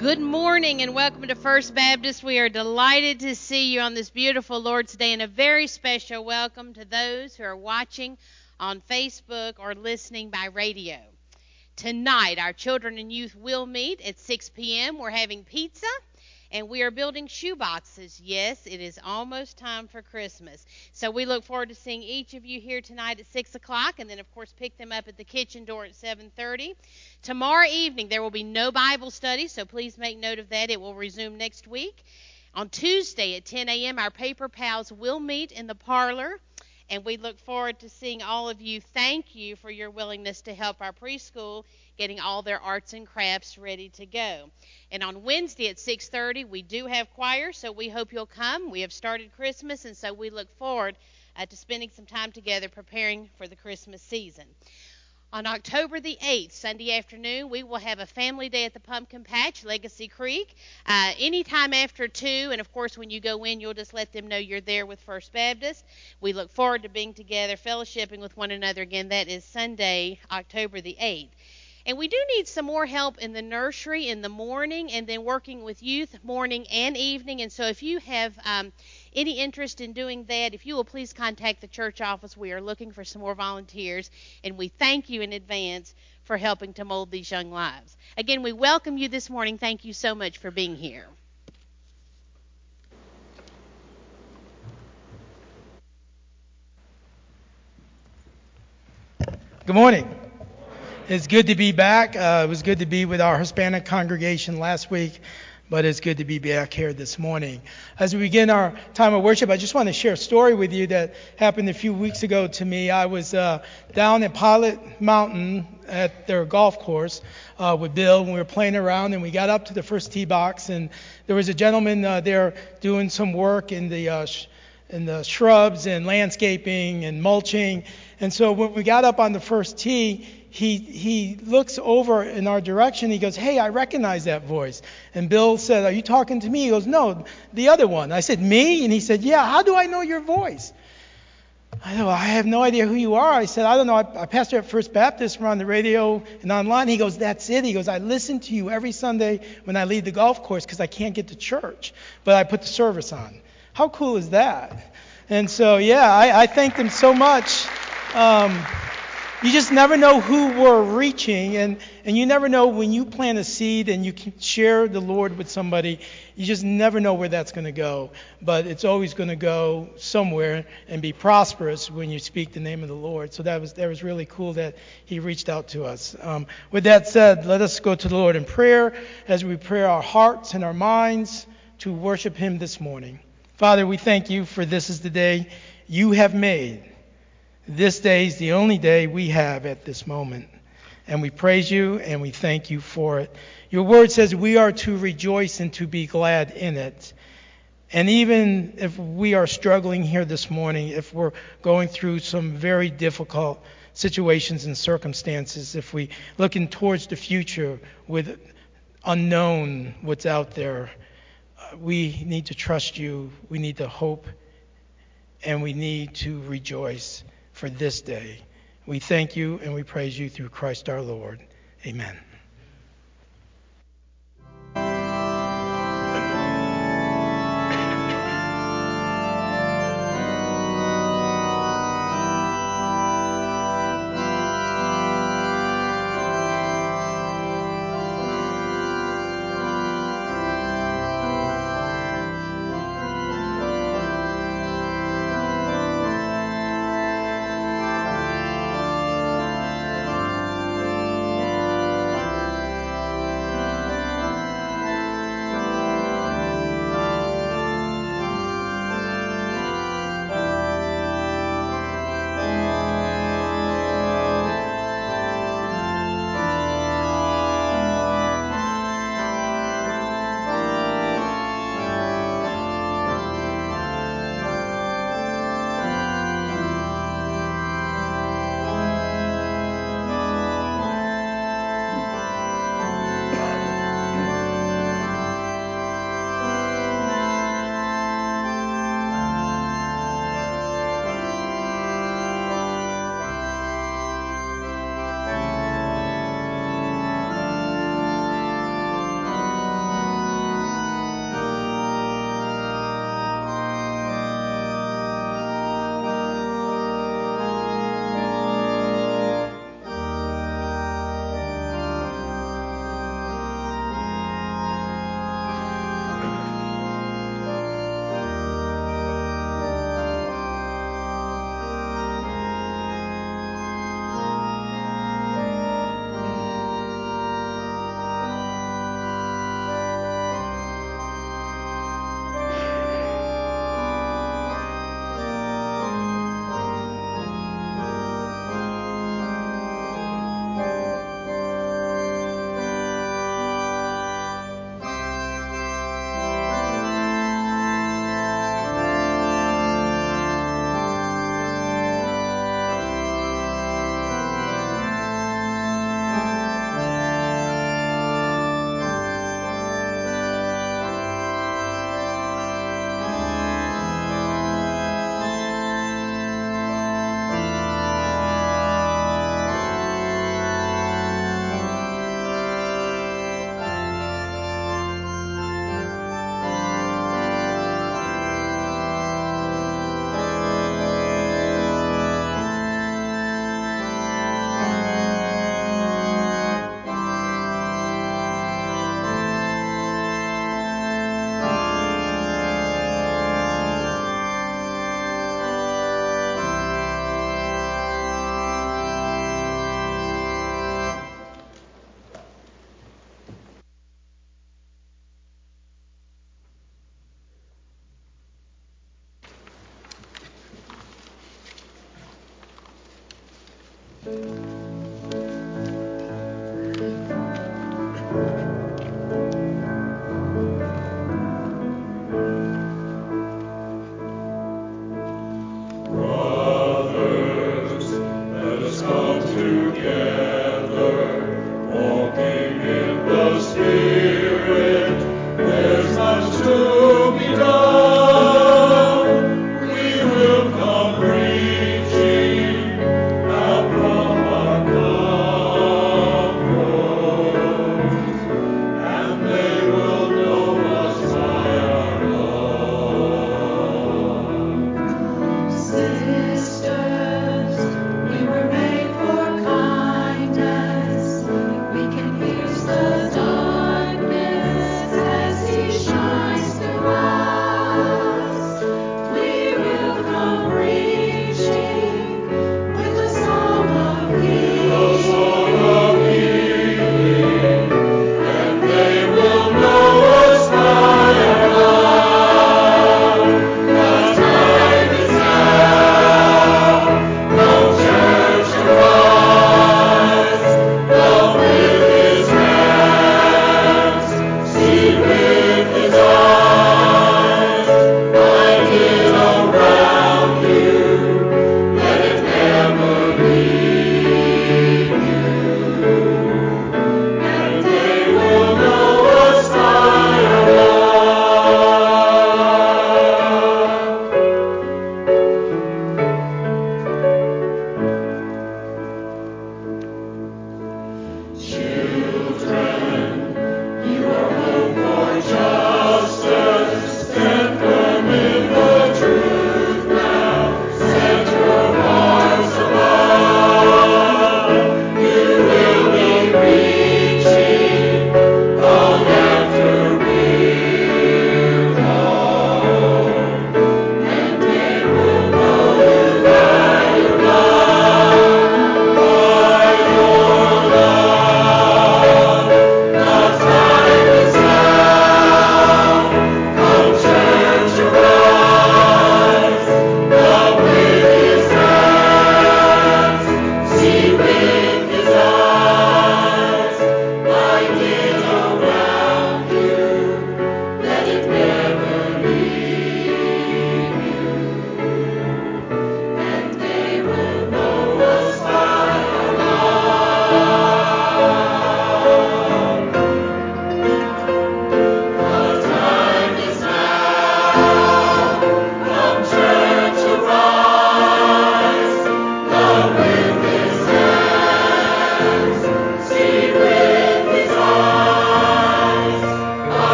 Good morning and welcome to First Baptist. We are delighted to see you on this beautiful Lord's Day, and a very special welcome to those who are watching on Facebook or listening by radio. Tonight, our children and youth will meet at 6 p.m. We're having pizza, and we are building shoe boxes. Yes, it is almost time for Christmas. So we look forward to seeing each of you here tonight at 6 o'clock, and then, of course, pick them up at the kitchen door at 7:30. Tomorrow evening, there will be no Bible study, so please make note of that. It will resume next week. On Tuesday at 10 a.m., our paper pals will meet in the parlor, and we look forward to seeing all of you. Thank you for your willingness to help our preschool getting all their arts and crafts ready to go. And on Wednesday at 6:30, we do have choir, so we hope you'll come. We have started Christmas, and so we look forward to spending some time together preparing for the Christmas season. On October the 8th, Sunday afternoon, we will have a family day at the Pumpkin Patch, Legacy Creek, anytime after 2. And, of course, when you go in, you'll just let them know you're there with First Baptist. We look forward to being together, fellowshipping with one another again. That is Sunday, October the 8th. And we do need some more help in the nursery in the morning, and then working with youth morning and evening. And so if you have any interest in doing that, if you will please contact the church office. We are looking for some more volunteers, and we thank you in advance for helping to mold these young lives. Again, we welcome you this morning. Thank you so much for being here. Good morning. It's good to be back. It was good to be with our Hispanic congregation last week, but it's good to be back here this morning. As we begin our time of worship, I just want to share a story with you that happened a few weeks ago to me. I was down at Pilot Mountain at their golf course with Bill, and we were playing around, and we got up to the first tee box, and there was a gentleman there doing some work in the shrubs and landscaping and mulching. And so when we got up on the first tee, he looks over in our direction. He goes, "Hey, I recognize that voice." And Bill said, "Are you talking to me?" He goes, "No, the other one." I said, "Me?" And he said, "Yeah, how do I know your voice?" I said, "Well, I have no idea who you are." I said, "I don't know. I pastor at First Baptist. We're on the radio and online." He goes, "That's it." He goes, "I listen to you every Sunday when I leave the golf course because I can't get to church, but I put the service on." How cool is that? And so, yeah, I thank them so much. You just never know who we're reaching, and you never know when you plant a seed and you can share the Lord with somebody. You just never know where that's going to go, but it's always going to go somewhere and be prosperous when you speak the name of the Lord. So that was really cool that he reached out to us. With that said, let us go to the Lord in prayer as we prepare our hearts and our minds to worship him this morning. Father, we thank you for this is the day you have made. This day is the only day we have at this moment. And we praise you and we thank you for it. Your word says we are to rejoice and to be glad in it. And even if we are struggling here this morning, if we're going through some very difficult situations and circumstances, if we looking towards the future with unknown what's out there, we need to trust you, we need to hope, and we need to rejoice for this day. We thank you and we praise you through Christ our Lord. Amen.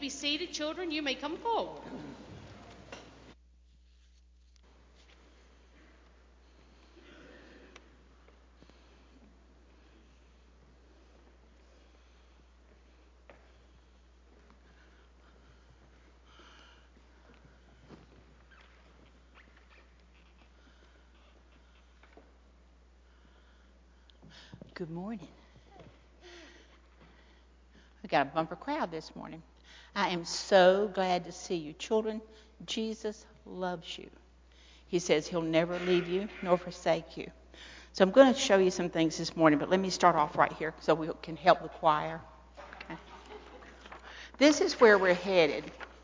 be seated. Children, you may come forward. Good morning. We got a bumper crowd this morning. I am so glad to see you. Children, Jesus loves you. He says he'll never leave you nor forsake you. So I'm going to show you some things this morning, but let me start off right here so we can help the choir. Okay. This is where we're headed.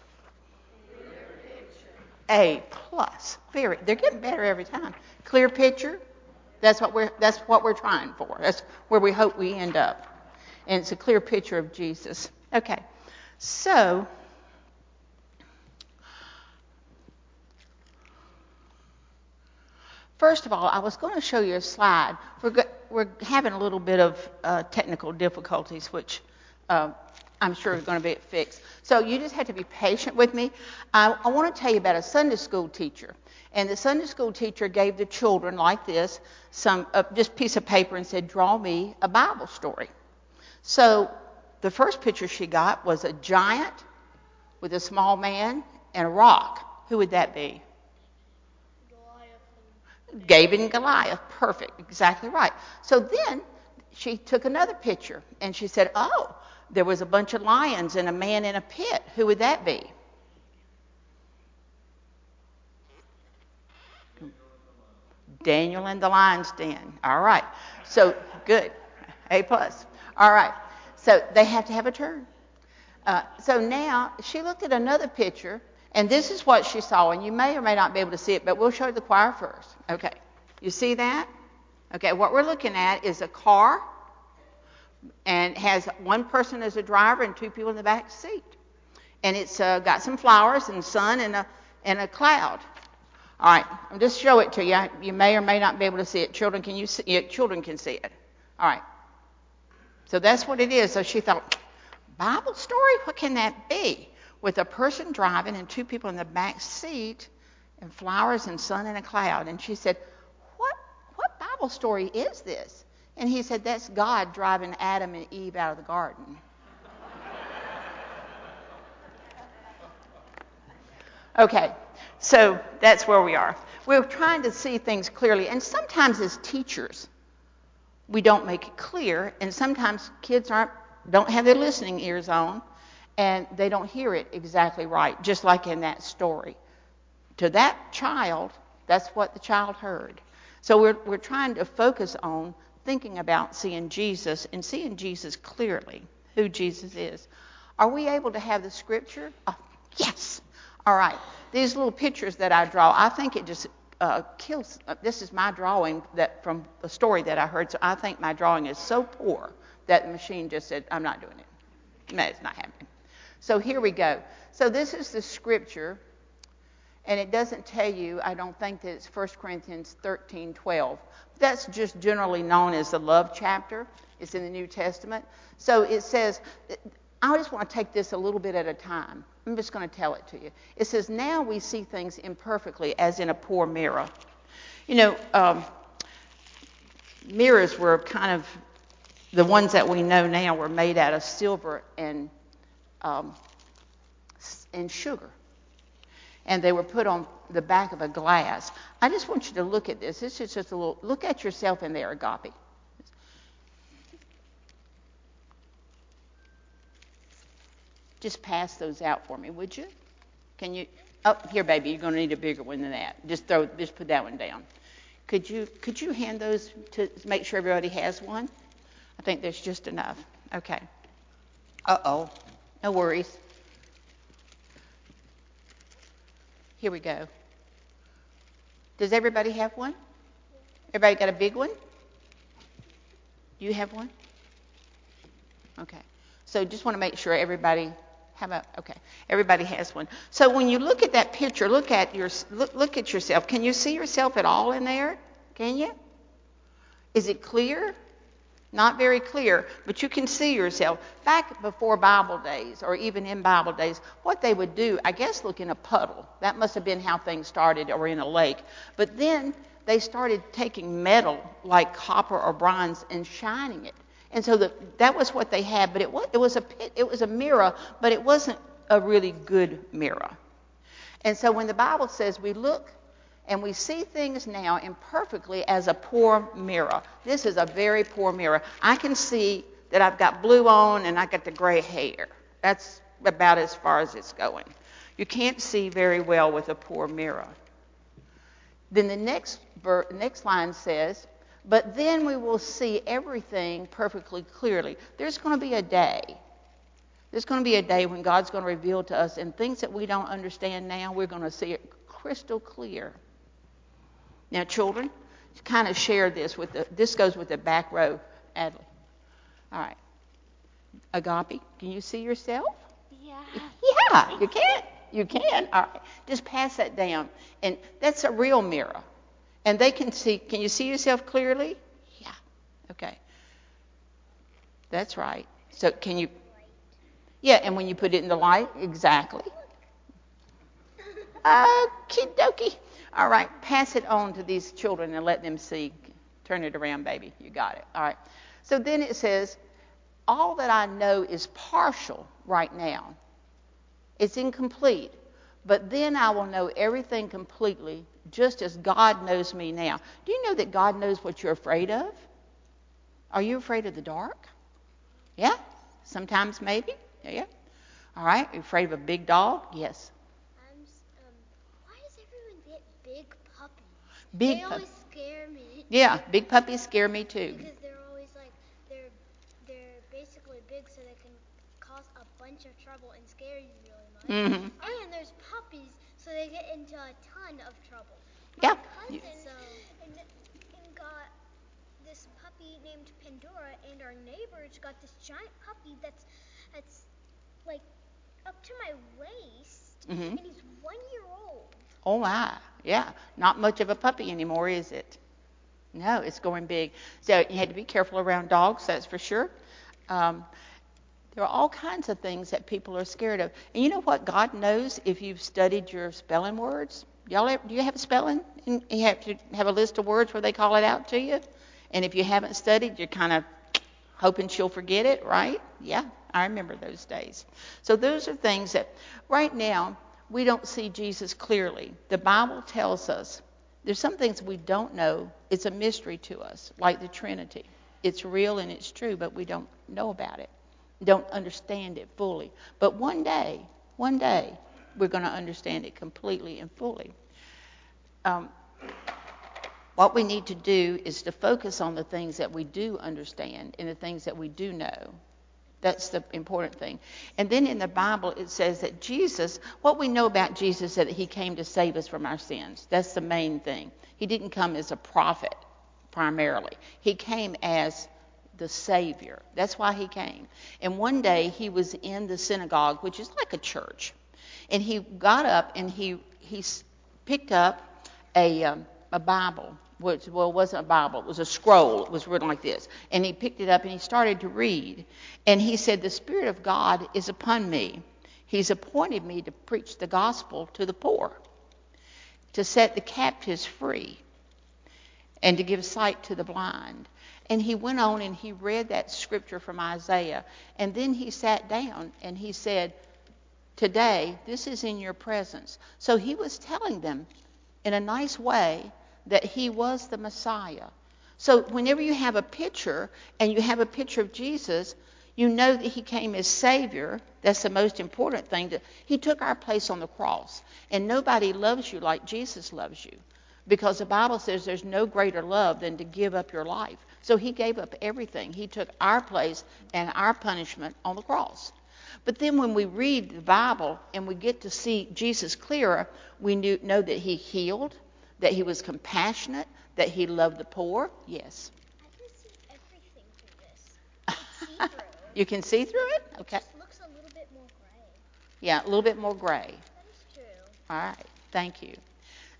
A plus. They're getting better every time. Clear picture. That's what we're trying for. That's where we hope we end up. And it's a clear picture of Jesus. Okay. So first of all, I was going to show you a slide. We're having a little bit of technical difficulties, which I'm sure is going to be fixed. So you just have to be patient with me. I want to tell you about a Sunday school teacher. And the Sunday school teacher gave the children like this just a piece of paper and said, draw me a Bible story. So the first picture she got was a giant with a small man and a rock. Who would that be? David and Goliath. Perfect. Exactly right. So then she took another picture and she said, oh, there was a bunch of lions and a man in a pit. Who would that be? Daniel and the lion's den. All right. So good. A plus. All right. So they have to have a turn. So now she looked at another picture, and this is what she saw. And you may or may not be able to see it, but we'll show the choir first. Okay. You see that? Okay. What we're looking at is a car, and has one person as a driver and two people in the back seat. And it's got some flowers and sun and a cloud. All right, I'll just show it to you. You may or may not be able to see it. Children, can you see it? Children can see it. All right. So that's what it is. So she thought, Bible story? What can that be? With a person driving and two people in the back seat and flowers and sun and a cloud. And she said, what Bible story is this? And he said, that's God driving Adam and Eve out of the garden. Okay. So that's where we are. We're trying to see things clearly. And sometimes as teachers, we don't make it clear. And sometimes kids don't have their listening ears on, and they don't hear it exactly right, just like in that story. To that child, that's what the child heard. So we're trying to focus on thinking about seeing Jesus and seeing Jesus clearly, who Jesus is. Are we able to have the scripture? Oh, yes. All right. These little pictures that I draw, I think it just kills. This is my drawing that from a story that I heard. So I think my drawing is so poor that the machine just said, I'm not doing it. No, it's not happening. So here we go. So this is the scripture. And it doesn't tell you, I don't think that it's 1 Corinthians 13:12. That's just generally known as the love chapter. It's in the New Testament. So it says, I just want to take this a little bit at a time. I'm just going to tell it to you. It says, now we see things imperfectly as in a poor mirror. You know, mirrors were kind of, the ones that we know now were made out of silver and sugar. And they were put on the back of a glass. I just want you to look at this. This is just a little, look at yourself in there, Agape. Just pass those out for me, would you? Can you? Oh, here, baby, you're going to need a bigger one than that. Just put that one down. Could you hand those to make sure everybody has one? I think there's just enough. Okay. Uh-oh. No worries. Here we go. Does everybody have one? Everybody got a big one? Do you have one? Okay. So just want to make sure everybody everybody has one. So when you look at that picture, look at yourself. Can you see yourself at all in there? Can you? Is it clear? Not very clear, but you can see yourself. Back before Bible days, or even in Bible days, what they would do, I guess, look in a puddle. That must have been how things started, or in a lake. But then they started taking metal, like copper or bronze, and shining it. And so that was what they had. But it was a mirror, but it wasn't a really good mirror. And so when the Bible says we look and we see things now imperfectly as a poor mirror. This is a very poor mirror. I can see that I've got blue on and I got the gray hair. That's about as far as it's going. You can't see very well with a poor mirror. Then the next line says, but then we will see everything perfectly clearly. There's going to be a day. There's going to be a day when God's going to reveal to us, and things that we don't understand now, we're going to see it crystal clear. Now, children, kind of share this this goes with the back row, Adley. All right. Agape, can you see yourself? Yeah. Yeah, you can. You can. All right. Just pass that down. And that's a real mirror. And they can see. Can you see yourself clearly? Yeah. Okay. That's right. So can you? Yeah, and when you put it in the light, exactly. Okie dokie. All right, pass it on to these children and let them see. Turn it around, baby. You got it. All right. So then it says, all that I know is partial right now. It's incomplete. But then I will know everything completely, just as God knows me now. Do you know that God knows what you're afraid of? Are you afraid of the dark? Yeah? Sometimes maybe? Yeah? All right. Are you afraid of a big dog? Yes. Why does everyone get big puppies? They always scare me. Yeah, big puppies scare me too. Because they're always like, they're basically big so they can cause a bunch of trouble and scare you really much. Mm-hmm. And there's puppies so they get into a ton of trouble. Yeah. My cousin and got this puppy named Pandora, and our neighbors got this giant puppy that's like up to my waist, Mm-hmm. and he's 1 year old. Oh my, yeah. Not much of a puppy anymore, is it? No, it's going big. So you had to be careful around dogs, that's for sure. There are all kinds of things that people are scared of. And you know what? God knows if you've studied your spelling words. Do you have spelling? And you have to have a list of words where they call it out to you. And if you haven't studied, you're kind of hoping she'll forget it, right? Yeah, I remember those days. So those are things that right now we don't see Jesus clearly. The Bible tells us there's some things we don't know. It's a mystery to us, like the Trinity. It's real and it's true, but we don't know about it. Don't understand it fully. But one day, we're going to understand it completely and fully. What we need to do is to focus on the things that we do understand and the things that we do know. That's the important thing. And then in the Bible, it says that Jesus, what we know about Jesus is that he came to save us from our sins. That's the main thing. He didn't come as a prophet, primarily. He came as the Savior. That's why he came. And one day, he was in the synagogue, which is like a church. And he got up and he picked up a Bible. It wasn't a Bible. It was a scroll. It was written like this. And he picked it up and he started to read. And he said, the Spirit of God is upon me. He's appointed me to preach the gospel to the poor, to set the captives free, and to give sight to the blind. And he went on and he read that scripture from Isaiah. And then he sat down and he said, today, this is in your presence. So he was telling them in a nice way that he was the Messiah. So whenever you have a picture and you have a picture of Jesus, you know that he came as Savior. That's the most important thing. He took our place on the cross. And nobody loves you like Jesus loves you. Because the Bible says there's no greater love than to give up your life. So he gave up everything. He took our place and our punishment on the cross. But then when we read the Bible and we get to see Jesus clearer, we know that he healed, that he was compassionate, that he loved the poor. Yes. I can see everything through this. I can see through. You can see through it? Okay. It just looks a little bit more gray. Yeah, a little bit more gray. That is true. All right. Thank you.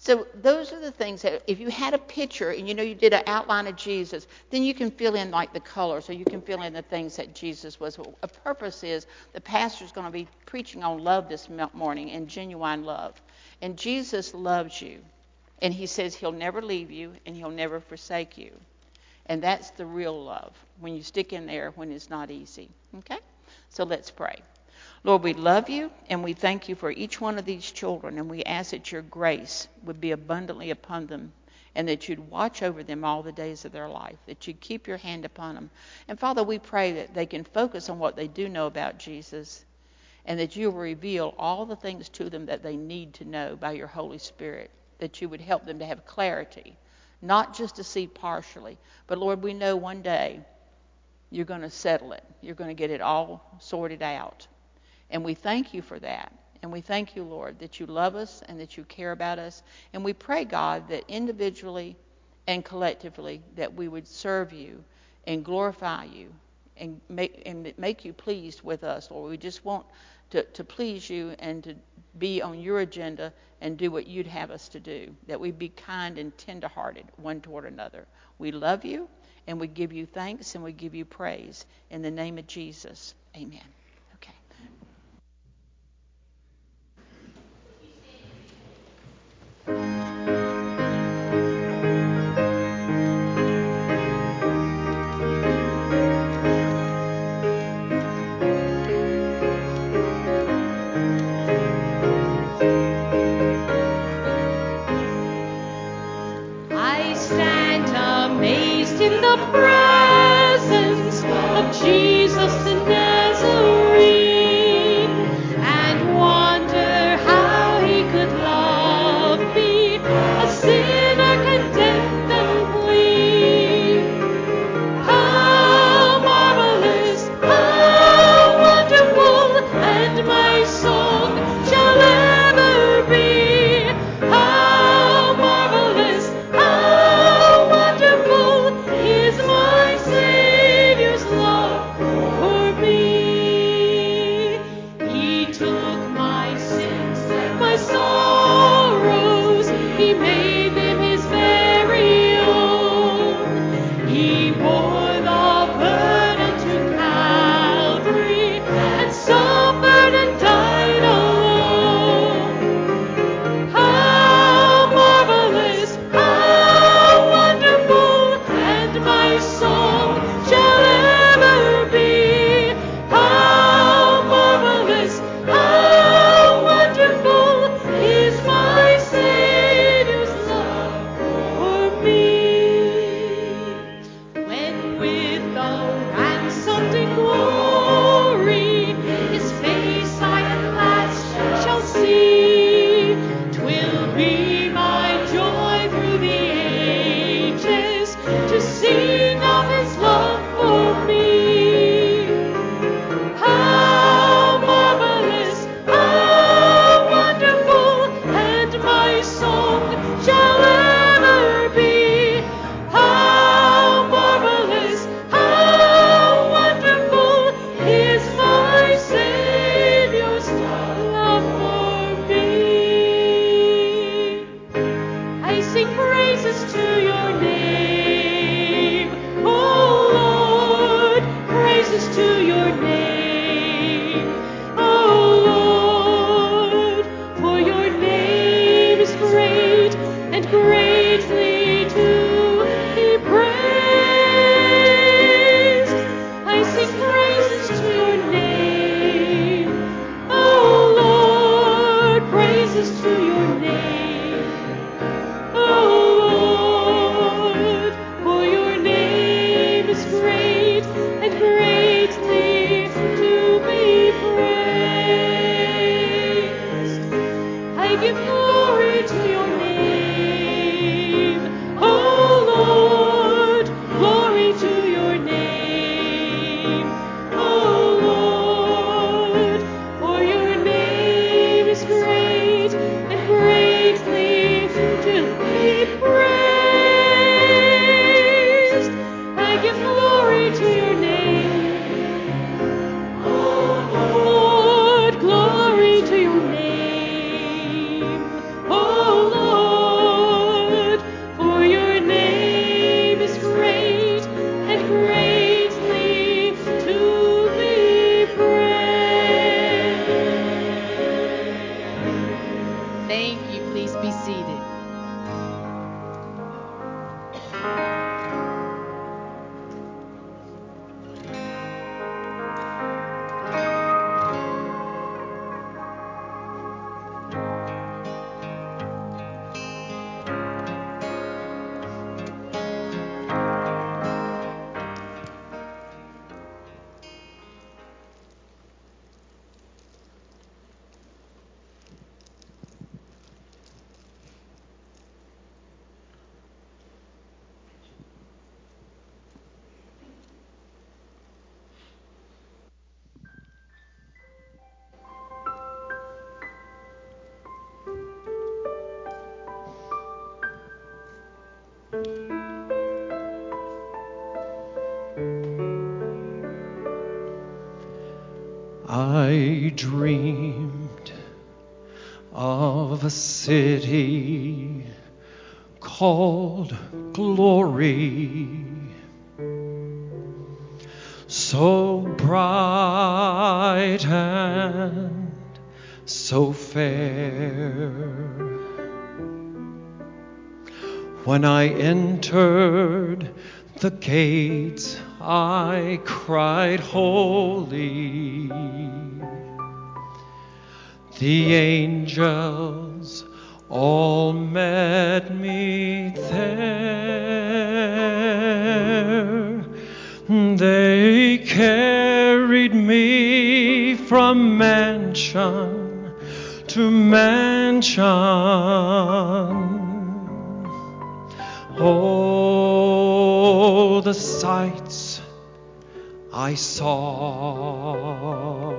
So those are the things that if you had a picture and you did an outline of Jesus, then you can fill in like the colors, or you can fill in the things that Jesus was. A purpose is the pastor's going to be preaching on love this morning, and genuine love. And Jesus loves you. And he says he'll never leave you and he'll never forsake you. And that's the real love, when you stick in there when it's not easy. Okay? So let's pray. Lord, we love you and we thank you for each one of these children, and we ask that your grace would be abundantly upon them, and that you'd watch over them all the days of their life, that you'd keep your hand upon them. And Father, we pray that they can focus on what they do know about Jesus, and that you will reveal all the things to them that they need to know by your Holy Spirit, that you would help them to have clarity, not just to see partially, but Lord, we know one day you're going to settle it. You're going to get it all sorted out. And we thank you for that. And we thank you, Lord, that you love us and that you care about us. And we pray, God, that individually and collectively that we would serve you and glorify you and make you pleased with us, Lord. We just want to please you and to be on your agenda and do what you'd have us to do, that we be kind and tenderhearted one toward another. We love you, and we give you thanks and we give you praise. In the name of Jesus, amen. Okay. I stand amazed in the presence of Jesus the Nazarene. dreamed of a city called Glory, so bright and so fair. When I entered the gates, I cried, holy. The angels all met me there. They carried me from mansion to mansion. Oh, the sights I saw.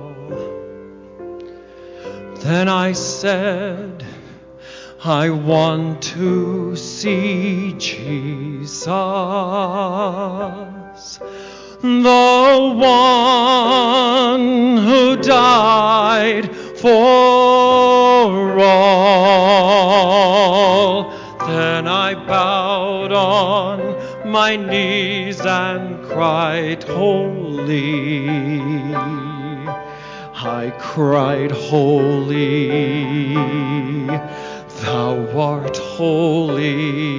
Then I said, I want to see Jesus, the one who died for all. Then I bowed on my knees and cried, holy. I cried, holy, thou art holy.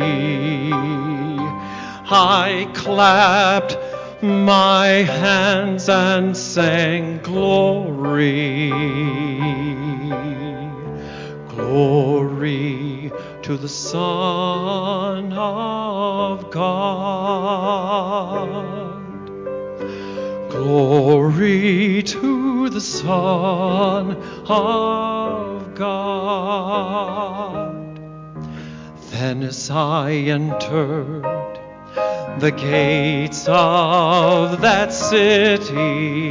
I clapped my hands and sang, glory, glory to the Son of God. Glory to the Son of God. Then as I entered the gates of that city,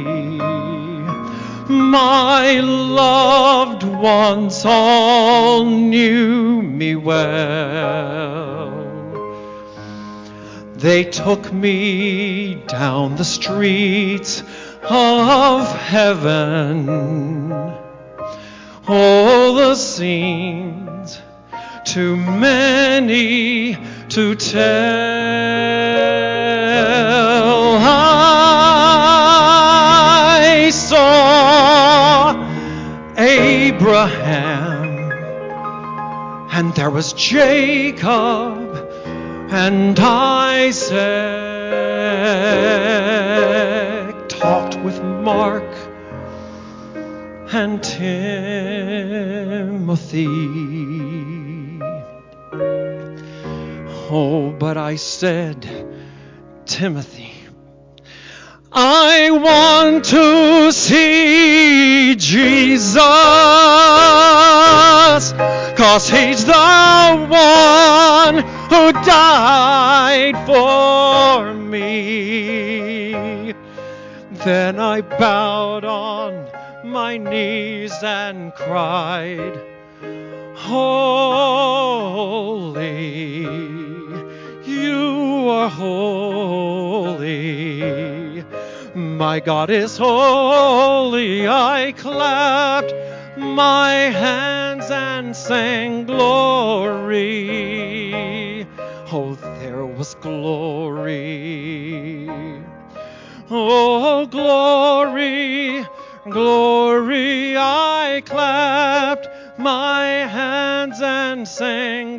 my loved ones all knew me well. They took me down the streets of heaven. Oh, the scenes too many to tell. I saw Abraham, and there was Jacob, and Isaac, talked with Mark and Timothy. Oh, but I said, Timothy, I want to see Jesus, 'cause he's the one who died for me. Then I bowed on my knees and cried, holy, you are holy. My God is holy. I clapped my hands and sang, glory. Oh, there was glory. Oh, glory, glory. I clapped my hands and sang,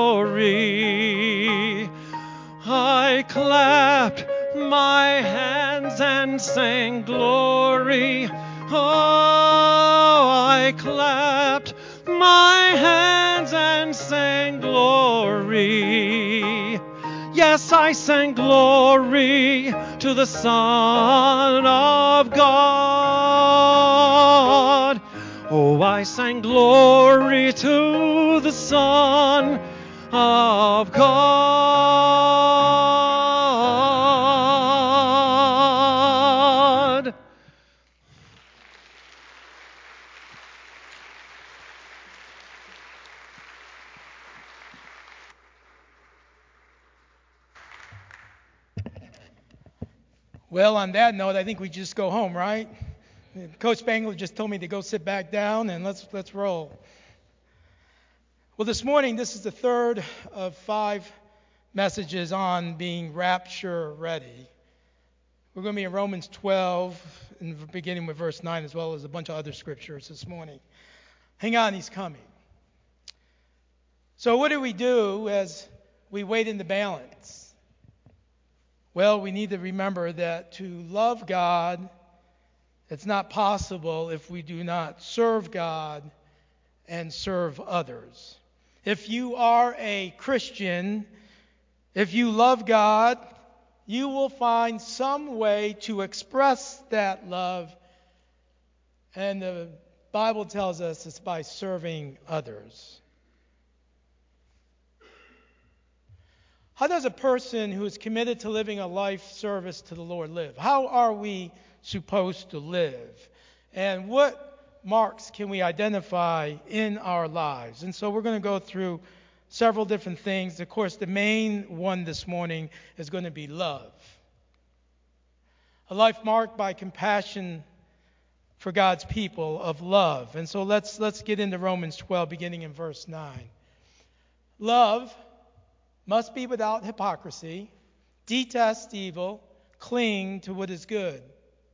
glory. I clapped my hands and sang, glory. Oh, I clapped my hands and sang, glory. Yes, I sang glory to the Son of God. Oh, I sang glory to the Son of God. Well, on that note, I think we just go home, right? Coach Spangler just told me to go sit back down and let's roll. Well, this morning, this is the third of 5 messages on being rapture ready. We're going to be in Romans 12, beginning with verse 9, as well as a bunch of other scriptures this morning. Hang on, he's coming. So what do we do as we wait in the balance? Well, we need to remember that to love God, it's not possible if we do not serve God and serve others. If you are a Christian, if you love God, you will find some way to express that love. And the Bible tells us it's by serving others. How does a person who is committed to living a life service to the Lord live? How are we supposed to live? And what marks can we identify in our lives? And so we're going to go through several different things. Of course, the main one this morning is going to be love. A life marked by compassion for God's people, of love. And so let's get into Romans 12, beginning in verse 9. Love must be without hypocrisy, detest evil, cling to what is good.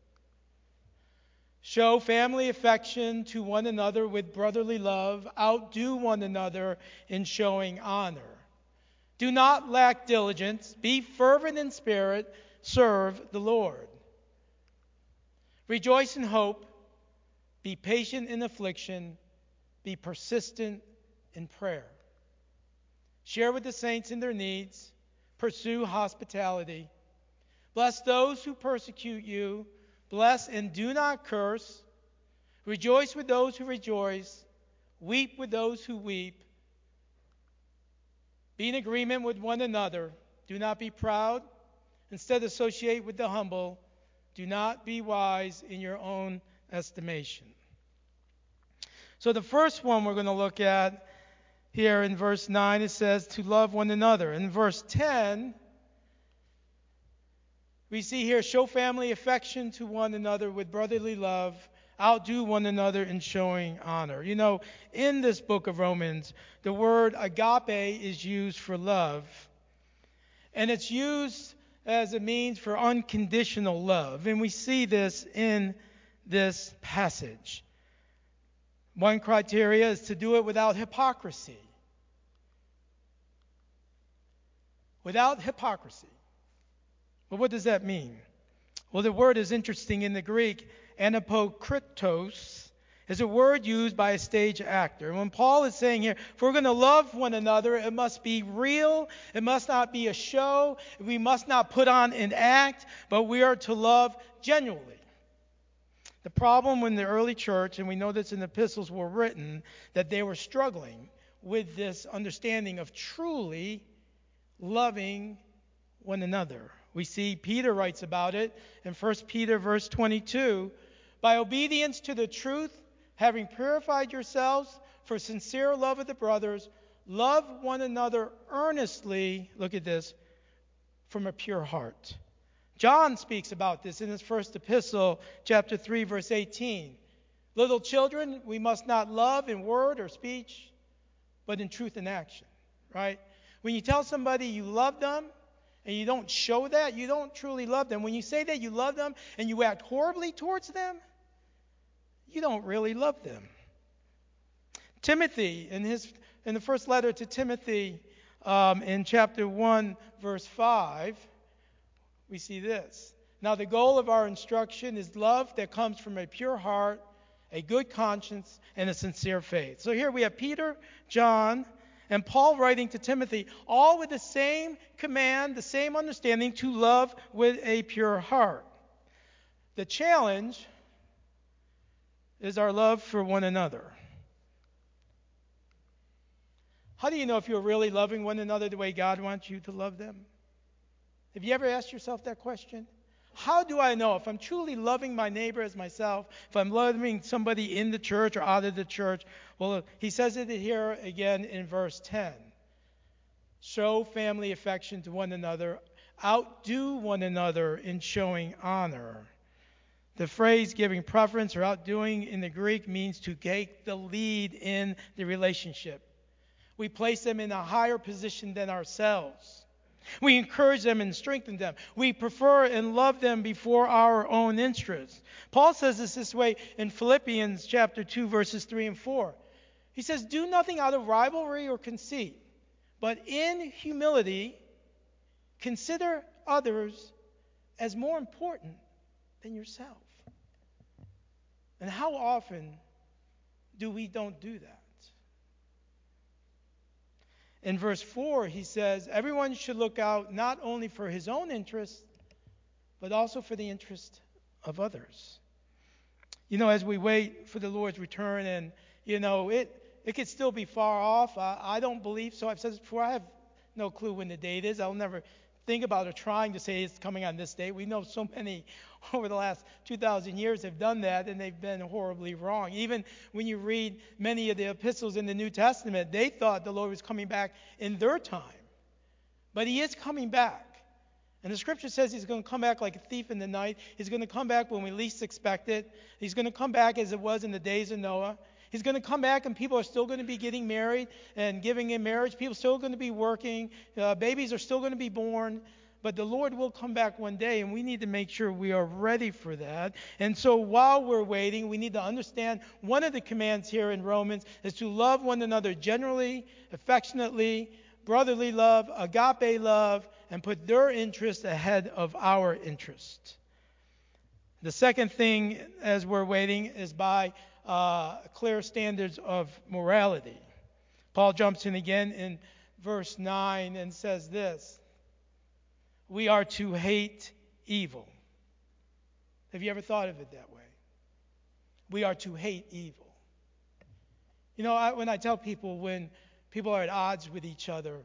Show family affection to one another with brotherly love, outdo one another in showing honor. Do not lack diligence, be fervent in spirit, serve the Lord. Rejoice in hope, be patient in affliction, be persistent in prayer. Share with the saints in their needs. Pursue hospitality. Bless those who persecute you. Bless and do not curse. Rejoice with those who rejoice. Weep with those who weep. Be in agreement with one another. Do not be proud. Instead, associate with the humble. Do not be wise in your own estimation. So the first one we're going to look at here in verse 9, it says to love one another. In verse 10, we see here, show family affection to one another with brotherly love, outdo one another in showing honor. You know, in this book of Romans, the word agape is used for love, and it's used as a means for unconditional love. And we see this in this passage. One criteria is to do it without hypocrisy. Without hypocrisy. Well, what does that mean? Well, the word is interesting in the Greek. Anapokritos is a word used by a stage actor. And when Paul is saying here, if we're going to love one another, it must be real. It must not be a show. We must not put on an act, but we are to love genuinely. The problem when the early church, and we know this in the epistles were written, that they were struggling with this understanding of truly loving one another. We see Peter writes about it in 1 Peter verse 22. By obedience to the truth, having purified yourselves for sincere love of the brothers, love one another earnestly, look at this, from a pure heart. John speaks about this in his first epistle, chapter 3, verse 18. Little children, we must not love in word or speech, but in truth and action, right? When you tell somebody you love them and you don't show that, you don't truly love them. When you say that you love them and you act horribly towards them, you don't really love them. Timothy, in the first letter to Timothy, in chapter 1, verse 5, we see this. Now the goal of our instruction is love that comes from a pure heart, a good conscience, and a sincere faith. So here we have Peter, John, and Paul writing to Timothy, all with the same command, the same understanding to love with a pure heart. The challenge is our love for one another. How do you know if you're really loving one another the way God wants you to love them? Have you ever asked yourself that question? How do I know if I'm truly loving my neighbor as myself, if I'm loving somebody in the church or out of the church? Well, he says it here again in verse 10. Show family affection to one another, outdo one another in showing honor. The phrase giving preference or outdoing in the Greek means to take the lead in the relationship. We place them in a higher position than ourselves. We encourage them and strengthen them. We prefer and love them before our own interests. Paul says this way in Philippians chapter 2, verses 3 and 4. He says, "Do nothing out of rivalry or conceit, but in humility consider others as more important than yourself." And how often do we don't do that? In verse 4, he says, everyone should look out not only for his own interest, but also for the interest of others. As we wait for the Lord's return, and, it could still be far off. I don't believe so. I've said this before. I have no clue when the date is. I'll never think about or trying to say it's coming on this date. We know so many over the last 2,000 years have done that, and they've been horribly wrong. Even when you read many of the epistles in the New Testament, they thought the Lord was coming back in their time. But he is coming back. And the scripture says he's going to come back like a thief in the night. He's going to come back when we least expect it. He's going to come back as it was in the days of Noah. He's going to come back and people are still going to be getting married and giving in marriage. People are still going to be working. Babies are still going to be born. But the Lord will come back one day, and we need to make sure we are ready for that. And so while we're waiting, we need to understand one of the commands here in Romans is to love one another generally, affectionately, brotherly love, agape love, and put their interest ahead of our interest. The second thing as we're waiting is by clear standards of morality. Paul jumps in again in verse 9 and says this: we are to hate evil. Have you ever thought of it that way? We are to hate evil. When I tell people when people are at odds with each other,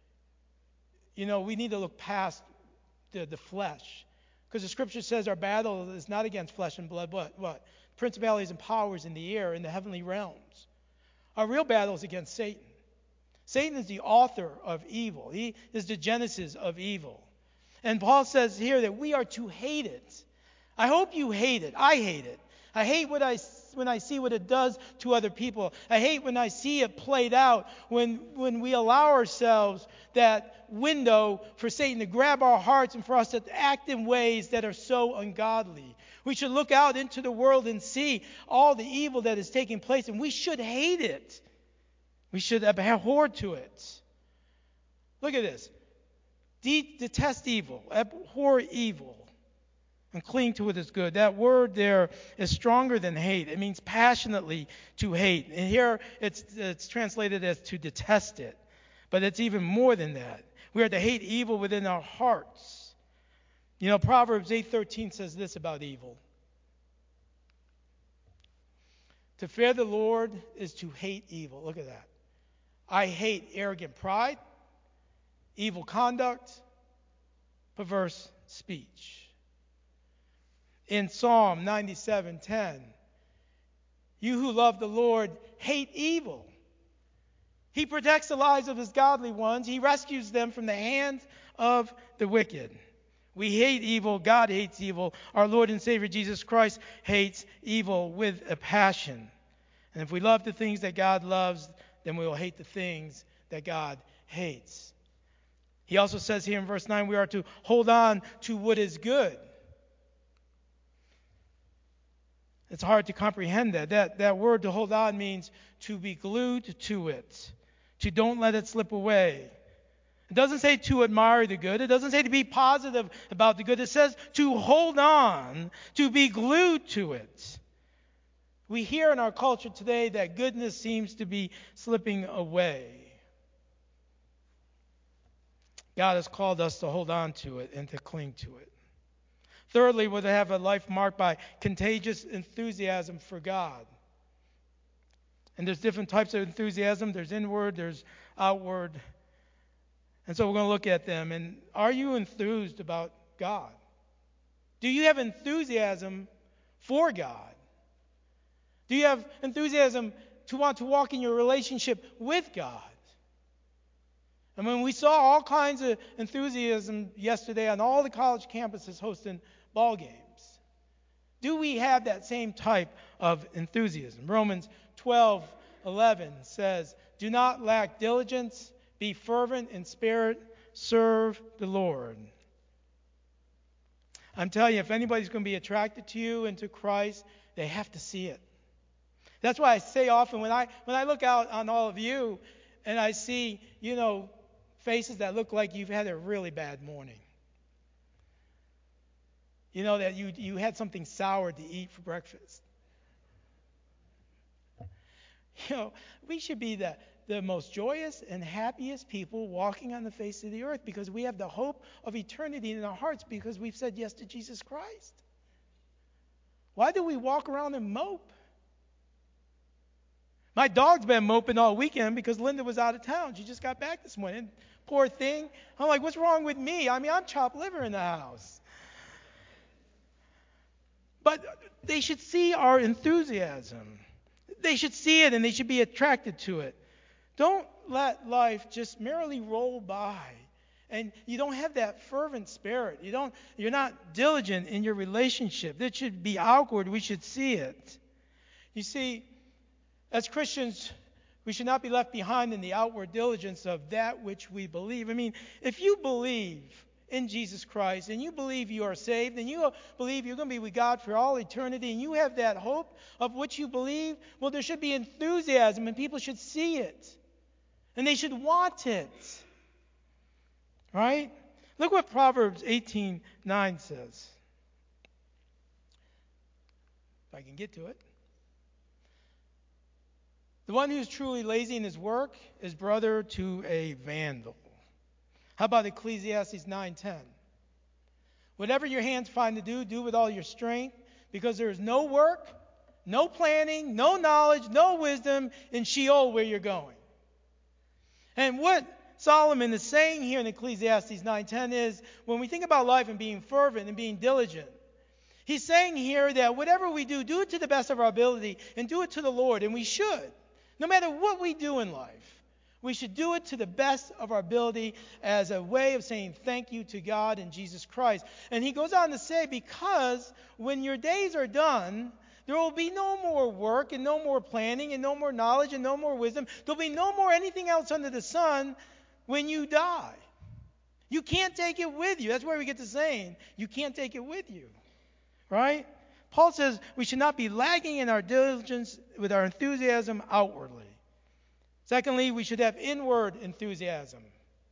we need to look past the flesh. Because the scripture says our battle is not against flesh and blood, but what? Principalities and powers in the air, in the heavenly realms. Our real battle is against Satan. Satan is the author of evil. He is the genesis of evil. And Paul says here that we are to hate it. I hope you hate it. I hate it. I hate when I see what it does to other people. I hate when I see it played out, when we allow ourselves that window for Satan to grab our hearts and for us to act in ways that are so ungodly. We should look out into the world and see all the evil that is taking place, and we should hate it. We should abhor to it. Look at this. Detest evil, abhor evil, and cling to what is good. That word there is stronger than hate. It means passionately to hate. And here it's translated as to detest it. But it's even more than that. We are to hate evil within our hearts. Proverbs 8:13 says this about evil: to fear the Lord is to hate evil. Look at that. I hate arrogant pride, evil conduct, perverse speech. In Psalm 97:10, you who love the Lord hate evil. He protects the lives of his godly ones. He rescues them from the hands of the wicked. We hate evil. God hates evil. Our Lord and Savior Jesus Christ hates evil with a passion. And if we love the things that God loves, then we will hate the things that God hates. He also says here in verse 9, we are to hold on to what is good. It's hard to comprehend that. That word to hold on means to be glued to it, to don't let it slip away. It doesn't say to admire the good. It doesn't say to be positive about the good. It says to hold on, to be glued to it. We hear in our culture today that goodness seems to be slipping away. God has called us to hold on to it and to cling to it. Thirdly, we're to have a life marked by contagious enthusiasm for God. And there's different types of enthusiasm. There's inward, there's outward. And so we're going to look at them. And are you enthused about God? Do you have enthusiasm for God? Do you have enthusiasm to want to walk in your relationship with God? And when we saw all kinds of enthusiasm yesterday on all the college campuses hosting ball games. Do we have that same type of enthusiasm? Romans 12:11 says, "Do not lack diligence, be fervent in spirit, serve the Lord." I'm telling you, if anybody's going to be attracted to you and to Christ, they have to see it. That's why I say often when I look out on all of you and I see, faces that look like you've had a really bad morning. That you had something sour to eat for breakfast. We should be the most joyous and happiest people walking on the face of the earth because we have the hope of eternity in our hearts because we've said yes to Jesus Christ. Why do we walk around and mope? My dog's been moping all weekend because Linda was out of town. She just got back this morning. Poor thing. I'm like, what's wrong with me? I mean, I'm chopped liver in the house. But they should see our enthusiasm. They should see it and they should be attracted to it. Don't let life just merely roll by. And you don't have that fervent spirit. You're not diligent in your relationship. It should be outward. We should see it. You see, as Christians, we should not be left behind in the outward diligence of that which we believe. I mean, if you believe in Jesus Christ and you believe you are saved and you believe you're going to be with God for all eternity and you have that hope of what you believe, well, there should be enthusiasm and people should see it. And they should want it. Right? Look what Proverbs 18:9 says. If I can get to it. The one who's truly lazy in his work is brother to a vandal. How about Ecclesiastes 9:10? Whatever your hands find to do, do with all your strength, because there is no work, no planning, no knowledge, no wisdom in Sheol where you're going. And what Solomon is saying here in Ecclesiastes 9:10 is, when we think about life and being fervent and being diligent, he's saying here that whatever we do it to the best of our ability and do it to the Lord, and we should. No matter what we do in life, we should do it to the best of our ability as a way of saying thank you to God and Jesus Christ. And he goes on to say, because when your days are done, there will be no more work and no more planning and no more knowledge and no more wisdom. There'll be no more anything else under the sun when you die. You can't take it with you. That's where we get to saying, you can't take it with you. Right? Paul says we should not be lagging in our diligence with our enthusiasm outwardly. Secondly, we should have inward enthusiasm.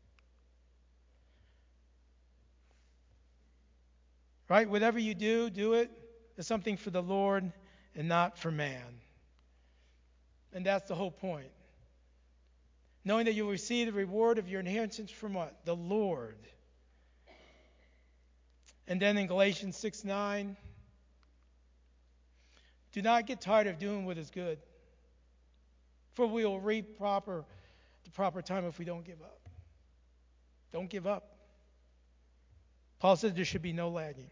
Right? Whatever you do it as something for the Lord and not for man. And that's the whole point. Knowing that you'll receive the reward of your inheritance from what? The Lord. And then in Galatians 6:9, do not get tired of doing what is good, for we will reap the proper time if we don't give up. Don't give up. Paul says there should be no lagging.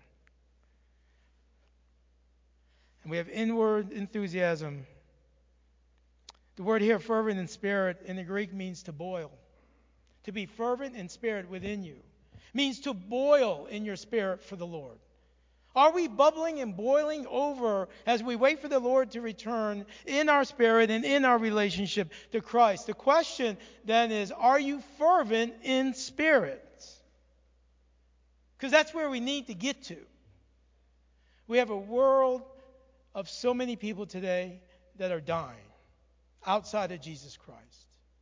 And we have inward enthusiasm. The word here, fervent in spirit, in the Greek means to boil. To be fervent in spirit within you means to boil in your spirit for the Lord. Are we bubbling and boiling over as we wait for the Lord to return in our spirit and in our relationship to Christ? The question then is, are you fervent in spirit? Because that's where we need to get to. We have a world of so many people today that are dying outside of Jesus Christ.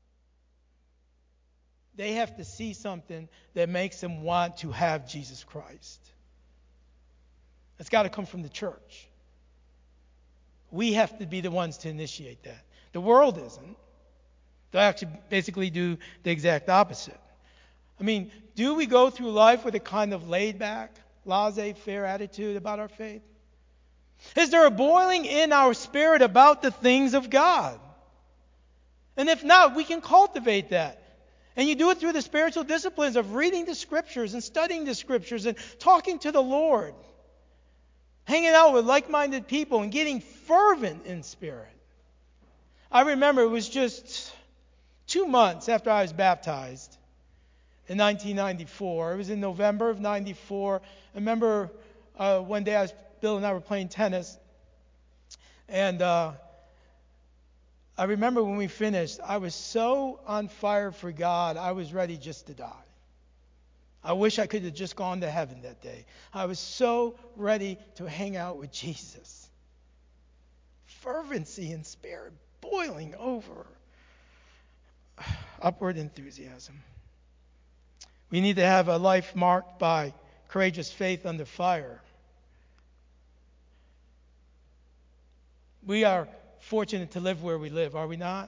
They have to see something that makes them want to have Jesus Christ. It's got to come from the church. We have to be the ones to initiate that. The world isn't. They'll actually basically do the exact opposite. I mean, do we go through life with a kind of laid-back, laissez-faire attitude about our faith? Is there a boiling in our spirit about the things of God? And if not, we can cultivate that. And you do it through the spiritual disciplines of reading the Scriptures and studying the Scriptures and talking to the Lord. Hanging out with like-minded people and getting fervent in spirit. I remember it was just 2 months after I was baptized in 1994. It was in November of 94. I remember one day I was Bill and I were playing tennis. And I remember when we finished, I was so on fire for God, I was ready just to die. I wish I could have just gone to heaven that day. I was so ready to hang out with Jesus. Fervency and spirit boiling over. Upward enthusiasm. We need to have a life marked by courageous faith under fire. We are fortunate to live where we live, are we not?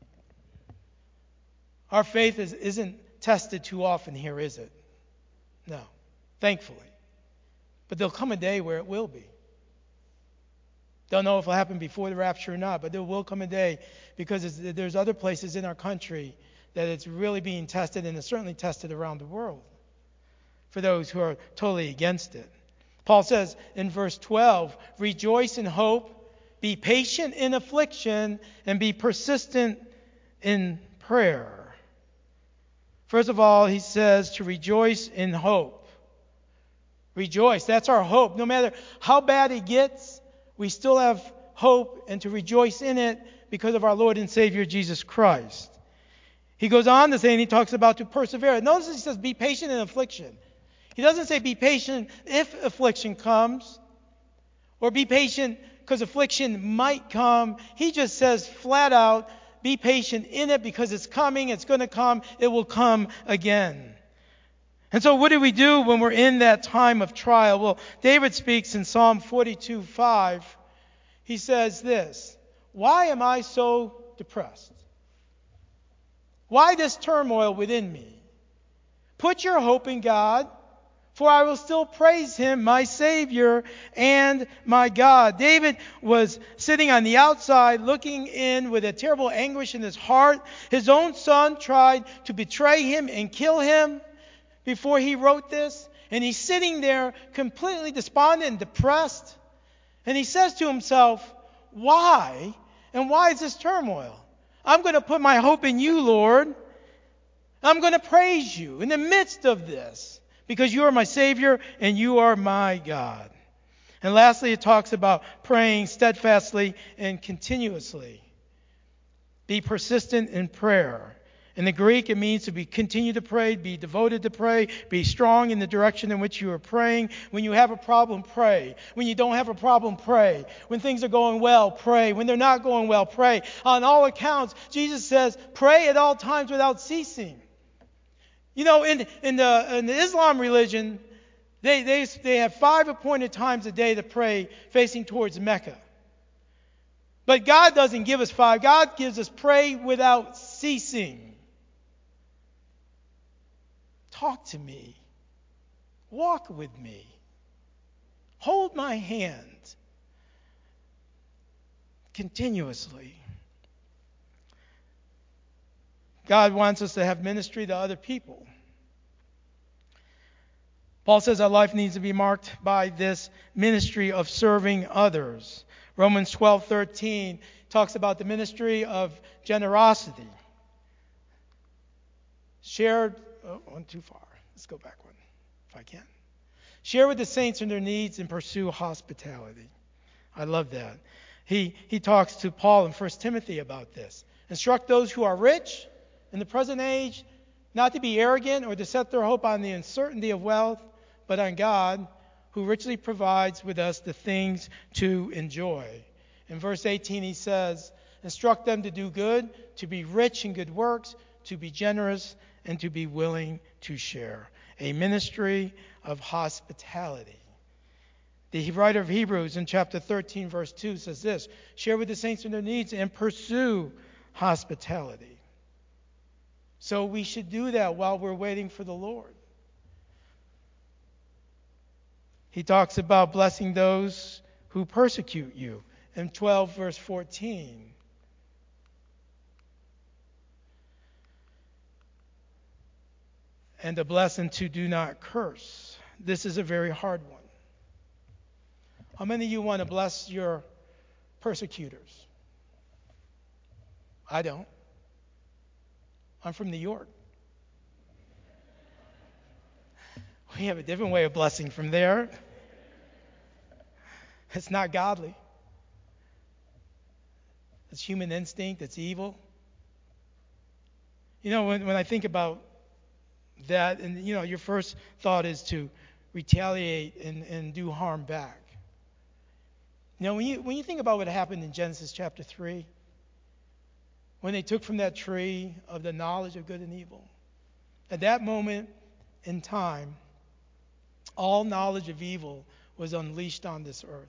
Our faith isn't tested too often here, is it? No, thankfully. But there'll come a day where it will be. Don't know if it'll happen before the rapture or not, but there will come a day because there's other places in our country that it's really being tested, and it's certainly tested around the world for those who are totally against it. Paul says in verse 12, rejoice in hope, be patient in affliction, and be persistent in prayer. First of all, he says to rejoice in hope. Rejoice, that's our hope. No matter how bad it gets, we still have hope and to rejoice in it because of our Lord and Savior Jesus Christ. He goes on to say, and he talks about to persevere. Notice he says be patient in affliction. He doesn't say be patient if affliction comes, or be patient because affliction might come. He just says flat out, be patient in it because it's coming, it's going to come, it will come again. And so what do we do when we're in that time of trial? Well, David speaks in Psalm 42:5. He says this, why am I so depressed? Why this turmoil within me? Put your hope in God, for I will still praise him, my Savior and my God. David was sitting on the outside looking in with a terrible anguish in his heart. His own son tried to betray him and kill him before he wrote this. And he's sitting there completely despondent and depressed. And he says to himself, why? And why is this turmoil? I'm going to put my hope in you, Lord. I'm going to praise you in the midst of this because you are my Savior and you are my God. And lastly, it talks about praying steadfastly and continuously. Be persistent in prayer. In the Greek, it means to continue to pray, be devoted to pray, be strong in the direction in which you are praying. When you have a problem, pray. When you don't have a problem, pray. When things are going well, pray. When they're not going well, pray. On all accounts, Jesus says, pray at all times without ceasing. You know, in the Islam religion, they have 5 appointed times a day to pray facing towards Mecca. But God doesn't give us 5. God gives us pray without ceasing. Talk to me. Walk with me. Hold my hand. Continuously. God wants us to have ministry to other people. Paul says our life needs to be marked by this ministry of serving others. Romans 12:13 talks about the ministry of generosity. One too far. Let's go back one, if I can. Share with the saints in their needs and pursue hospitality. I love that. He talks to Paul in 1 Timothy about this. Instruct those who are rich in the present age not to be arrogant or to set their hope on the uncertainty of wealth, but on God, who richly provides with us the things to enjoy. In verse 18 he says, instruct them to do good, to be rich in good works, to be generous, and to be willing to share. A ministry of hospitality. The writer of Hebrews in chapter 13, verse 2 says this, share with the saints in their needs and pursue hospitality. So we should do that while we're waiting for the Lord. He talks about blessing those who persecute you in 12, verse 14. And to bless and to do not curse. This is a very hard one. How many of you want to bless your persecutors? I don't. I'm from New York. We have a different way of blessing from there. It's not godly. It's human instinct. It's evil. You know, when I think about that, and you know, your first thought is to retaliate and do harm back. You know, when you think about what happened in Genesis chapter 3, when they took from that tree of the knowledge of good and evil, at that moment in time, all knowledge of evil was unleashed on this earth.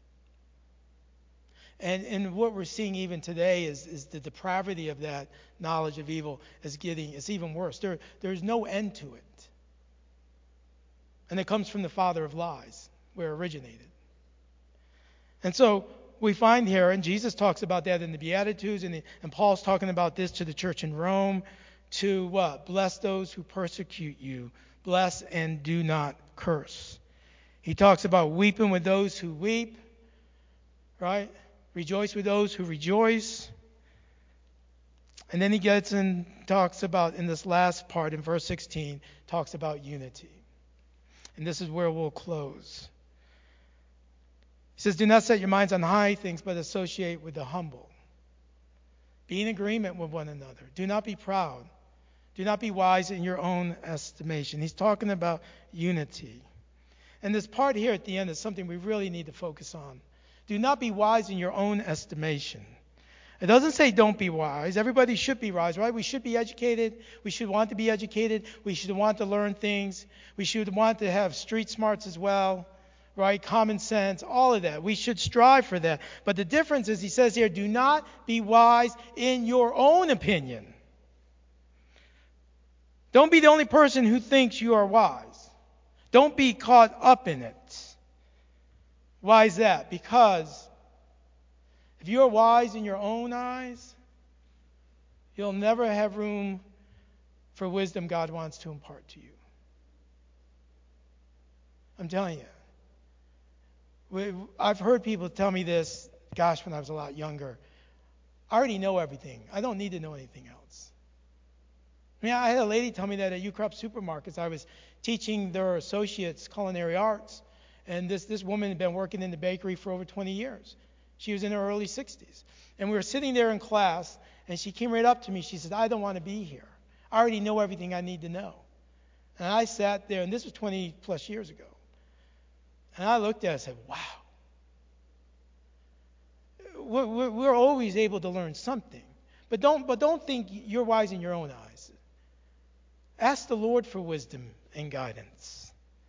And what we're seeing even today is the depravity of that knowledge of evil it's even worse. There's no end to it. And it comes from the father of lies, where it originated. And so we find here, and Jesus talks about that in the Beatitudes, and Paul's talking about this to the church in Rome, to what? Bless those who persecute you. Bless and do not curse. He talks about weeping with those who weep, right? Rejoice with those who rejoice. And then he gets and talks about, in this last part, in verse 16, talks about unity. And this is where we'll close. He says, do not set your minds on high things, but associate with the humble. Be in agreement with one another. Do not be proud. Do not be wise in your own estimation. He's talking about unity. And this part here at the end is something we really need to focus on. Do not be wise in your own estimation. It doesn't say don't be wise. Everybody should be wise, right? We should be educated. We should want to be educated. We should want to learn things. We should want to have street smarts as well, right? Common sense, all of that. We should strive for that. But the difference is, he says here, do not be wise in your own opinion. Don't be the only person who thinks you are wise. Don't be caught up in it. Why is that? Because if you are wise in your own eyes, you'll never have room for wisdom God wants to impart to you. I'm telling you. I've heard people tell me this, when I was a lot younger. I already know everything. I don't need to know anything else. I mean, I had a lady tell me that at UCrop Supermarkets. I was teaching their associates culinary arts. And this woman had been working in the bakery for over 20 years. She was in her early 60s. And we were sitting there in class, and she came right up to me. She said, I don't want to be here. I already know everything I need to know. And I sat there, and this was 20 plus years ago. And I looked at her and said, wow. We're always able to learn something. But don't think you're wise in your own eyes. Ask the Lord for wisdom and guidance.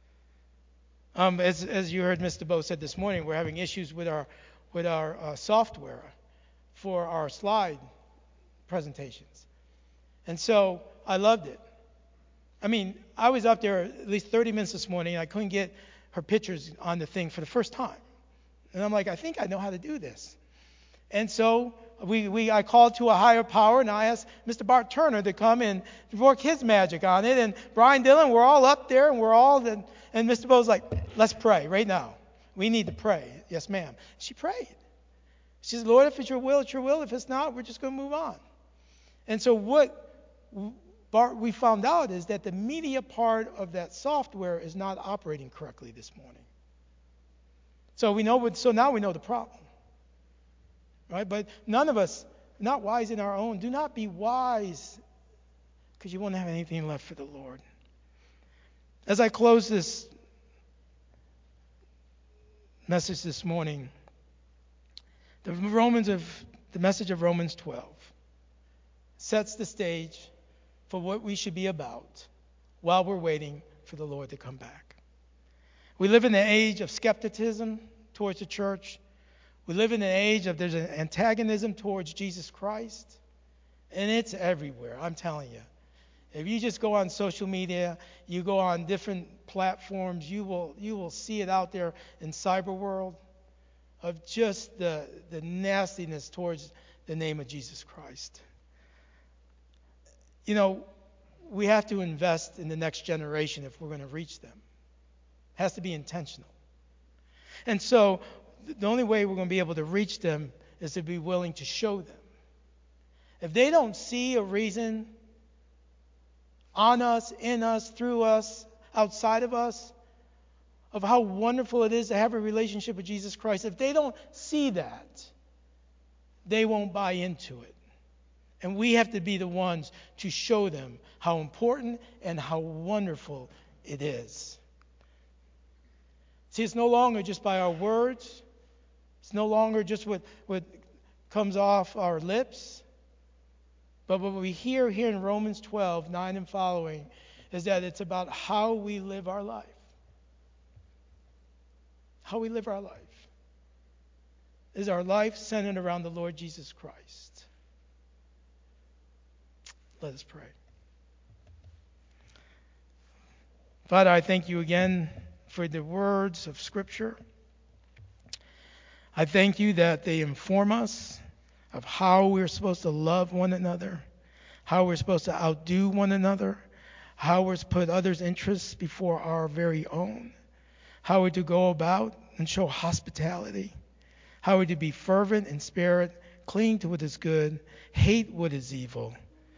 As you heard Mr. Bo said this morning, we're having issues with our software for our slide presentations. And so I loved it. I mean, I was up there at least 30 minutes this morning, and I couldn't get her pictures on the thing for the first time. And I'm like, I think I know how to do this. And so I called to a higher power, and I asked Mr. Bart Turner to come and work his magic on it. And Brian Dillon, we're all up there, and and Mr. Bo's like, let's pray right now. We need to pray. Yes, ma'am. She prayed. She says, Lord, if it's your will, it's your will. If it's not, we're just going to move on. And so what we found out is that the media part of that software is not operating correctly this morning. So now we know the problem. Right? But none of us, not wise in our own, do not be wise, because you won't have anything left for the Lord. As I close this message this morning, the message of Romans 12 sets the stage for what we should be about while we're waiting for the Lord to come back. We live in an age of skepticism towards the church. We live in an age of there's an antagonism towards Jesus Christ, and it's everywhere, I'm telling you. If you just go on social media, you go on different platforms, you will see it out there in cyber world of just the nastiness towards the name of Jesus Christ. You know, we have to invest in the next generation if we're going to reach them. It has to be intentional. And so the only way we're going to be able to reach them is to be willing to show them. If they don't see a reason on us, in us, through us, outside of us, of how wonderful it is to have a relationship with Jesus Christ, if they don't see that, they won't buy into it. And we have to be the ones to show them how important and how wonderful it is. See, it's no longer just by our words. It's no longer just what comes off our lips. But what we hear here in Romans 12, 9 and following, is that it's about how we live our life. How we live our life. Is our life centered around the Lord Jesus Christ? Let us pray. Father, I thank you again for the words of Scripture. I thank you that they inform us of how we're supposed to love one another, how we're supposed to outdo one another, how we're to put others' interests before our very own, how we're to go about and show hospitality, how we're to be fervent in spirit, cling to what is good, hate what is evil.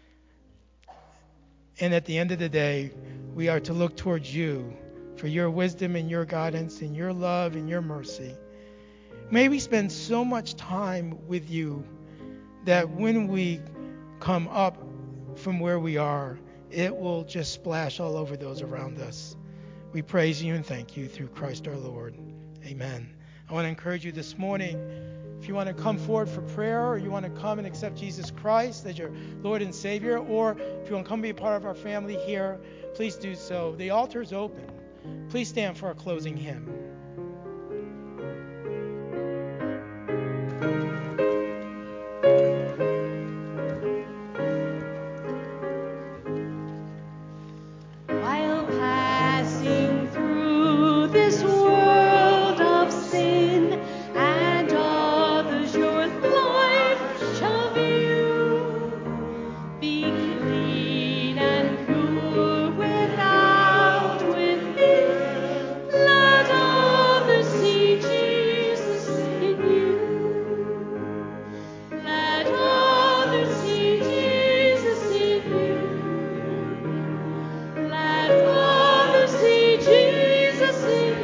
And at the end of the day, we are to look towards you for your wisdom and your guidance and your love and your mercy. May we spend so much time with you that when we come up from where we are, it will just splash all over those around us. We praise you and thank you through Christ our Lord. Amen. I want to encourage you this morning, if you want to come forward for prayer, or you want to come and accept Jesus Christ as your Lord and Savior, or if you want to come be a part of our family here, please do so. The altar is open. Please stand for our closing hymn. While passing through this world of sin, and others your life shall view, be clean and pure without, within. Let others see Jesus in you. Let others see Jesus in you. Let others see Jesus in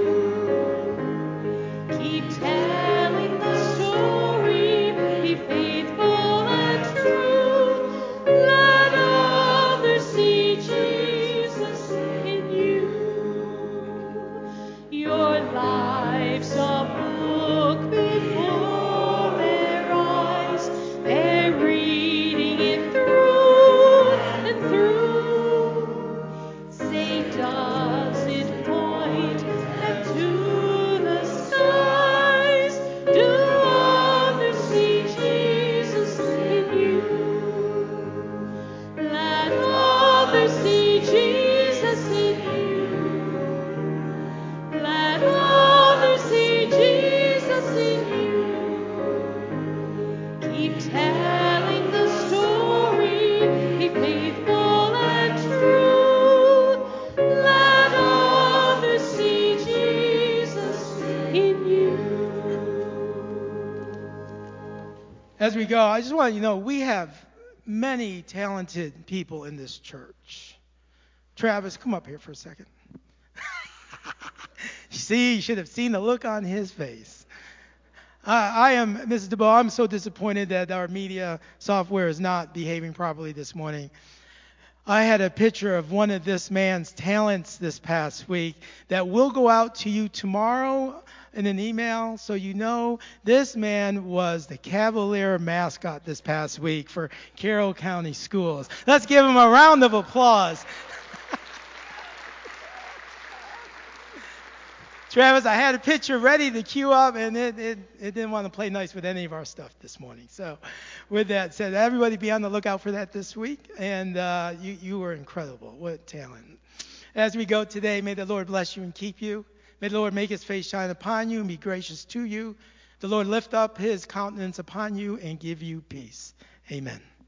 you. Keep telling the story, be faithful and true. Let others see Jesus in you. Your life's a book before their eyes. They're reading it through and through. Say, does it point them to the skies? Do others see Jesus in you? Let others see Jesus in you. Let others see Jesus in you. Keep telling the story, be faithful and true. Let others see Jesus in you. As we go, I just want you to know we have many talented people in this church. Travis, come up here for a second. See, you should have seen the look on his face. I am, Mrs. DeBow, I'm so disappointed that our media software is not behaving properly this morning. I had a picture of one of this man's talents this past week that will go out to you tomorrow in an email, so you know this man was the Cavalier mascot this past week for Carroll County Schools. Let's give him a round of applause. Travis, I had a picture ready to queue up, and it didn't want to play nice with any of our stuff this morning. So with that said, everybody be on the lookout for that this week. And you were incredible. What talent. As we go today, may the Lord bless you and keep you. May the Lord make his face shine upon you and be gracious to you. The Lord lift up his countenance upon you and give you peace. Amen.